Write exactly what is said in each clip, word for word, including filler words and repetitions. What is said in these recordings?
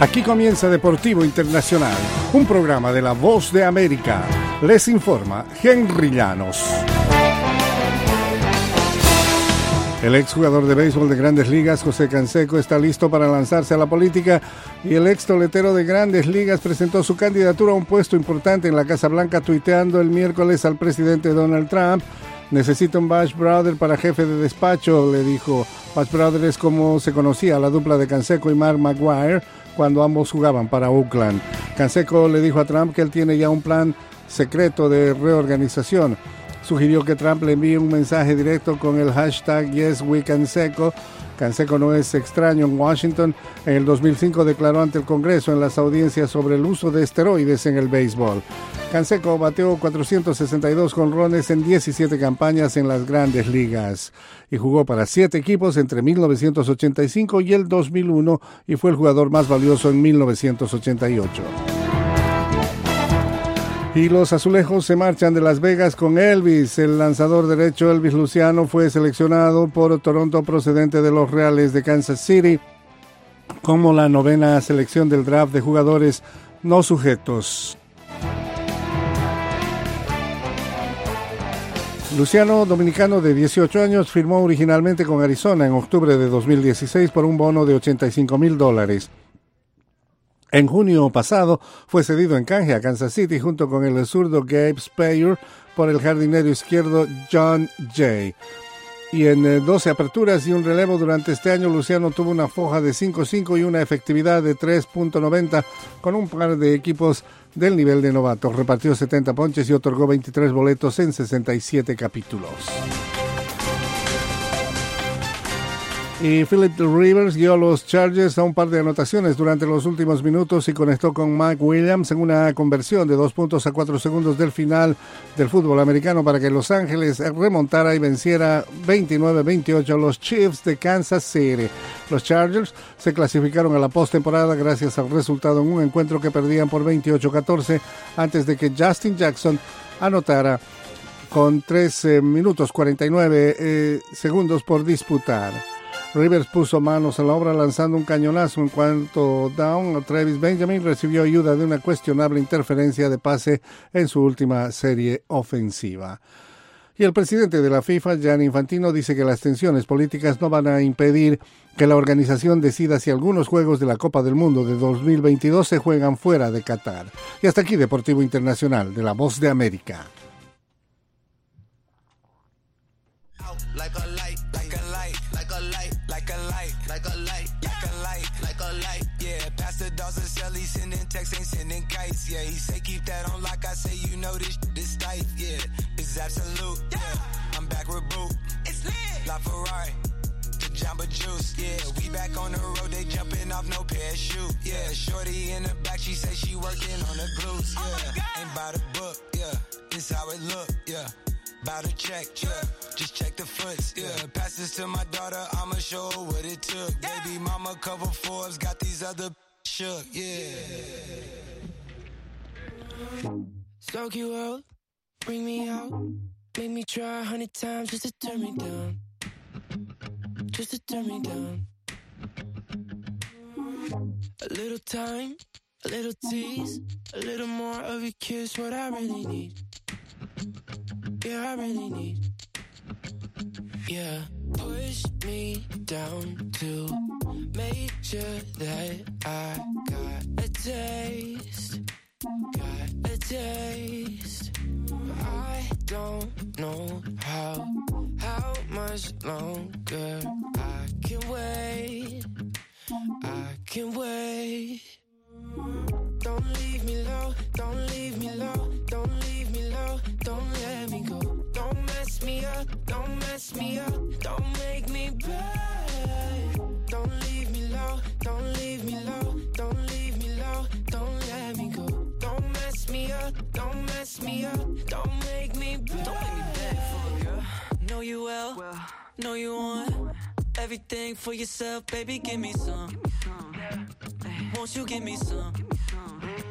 Aquí comienza Deportivo Internacional, un programa de La Voz de América. Les informa Henry Llanos. El exjugador de béisbol de Grandes Ligas, José Canseco, está listo para lanzarse a la política y el ex toletero de Grandes Ligas presentó su candidatura a un puesto importante en la Casa Blanca, tuiteando el miércoles al presidente Donald Trump: necesito un Bash Brother para jefe de despacho, le dijo. Bash Brother es como se conocía la dupla de Canseco y Mark McGwire cuando ambos jugaban para Oakland. Canseco le dijo a Trump que él tiene ya un plan secreto de reorganización. Sugirió que Trump le envíe un mensaje directo con el hashtag YesWeCanseco. Canseco no es extraño en Washington. En el dos mil cinco declaró ante el Congreso en las audiencias sobre el uso de esteroides en el béisbol. Canseco bateó cuatrocientos sesenta y dos jonrones en diecisiete campañas en las Grandes Ligas y jugó para siete equipos entre mil novecientos ochenta y cinco y el dos mil uno y fue el jugador más valioso en mil novecientos ochenta y ocho. Y los azulejos se marchan de Las Vegas con Elvis. El lanzador derecho Elvis Luciano fue seleccionado por Toronto procedente de los Reales de Kansas City como la novena selección del draft de jugadores no sujetos. Luciano, dominicano de dieciocho años, firmó originalmente con Arizona en octubre de dos mil dieciséis por un bono de ochenta y cinco mil dólares. En junio pasado fue cedido en canje a Kansas City junto con el zurdo Gabe Speyer por el jardinero izquierdo John Jay. Y en doce aperturas y un relevo durante este año, Luciano tuvo una foja de cinco cinco y una efectividad de tres punto noventa con un par de equipos del nivel de novato. Repartió setenta ponches y otorgó veintitrés boletos en sesenta y siete capítulos. Y Philip Rivers guió a los Chargers a un par de anotaciones durante los últimos minutos y conectó con Mike Williams en una conversión de dos puntos a cuatro segundos del final del fútbol americano para que Los Ángeles remontara y venciera veintinueve veintiocho a los Chiefs de Kansas City. Los Chargers se clasificaron a la postemporada gracias al resultado en un encuentro que perdían por veintiocho a catorce antes de que Justin Jackson anotara con tres minutos cuarenta y nueve eh, segundos por disputar. Rivers puso manos a la obra lanzando un cañonazo en cuanto down. Travis Benjamin recibió ayuda de una cuestionable interferencia de pase en su última serie ofensiva. Y el presidente de la FIFA, Gianni Infantino, dice que las tensiones políticas no van a impedir que la organización decida si algunos juegos de la Copa del Mundo de dos mil veintidós se juegan fuera de Qatar. Y hasta aquí Deportivo Internacional de La Voz de América. Like a light, like a light, like a light, like a light, like a light, like a light, like a light. Yeah, Pastor Dawson Shelly sending texts, ain't sending kites. Yeah, he say keep that on like I say, you know this this tight. Yeah, it's absolute. Yeah, I'm back with Boot. It's lit. La Ferrari, the Jamba Juice. Yeah, we back on the road, they jumping off no parachute. Yeah, shorty in the back, she say she working on the glutes. Yeah, ain't by the book. Yeah, this how it look. Yeah. Bout to check, yeah. Just check the foots, yeah. Pass this to my daughter, I'ma show her what it took. Yeah. Baby mama cover Forbes, got these other shook, yeah. Smoke you out, bring me out. Make me try a hundred times just to turn me down. Just to turn me down. A little time, a little tease. A little more of your kiss, what I really need. Yeah, I really need. Yeah, push me down to make sure that I got a taste. Got a taste. I don't know how, how much longer I can wait. I can wait. Don't leave me low, don't leave me low, don't leave me low, don't let me go. Don't mess me up, don't mess me up, don't make me bad. Don't leave me low, don't leave me low, don't leave me low, don't let me go. Don't mess me up, don't mess me up, don't make me bad. Don't make me beg for a girl. Know you well, well know you want everything for yourself, baby, give me some. Won't you give me some?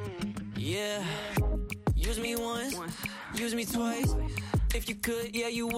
Yeah. Use me once, use me twice. If you could, yeah, you would.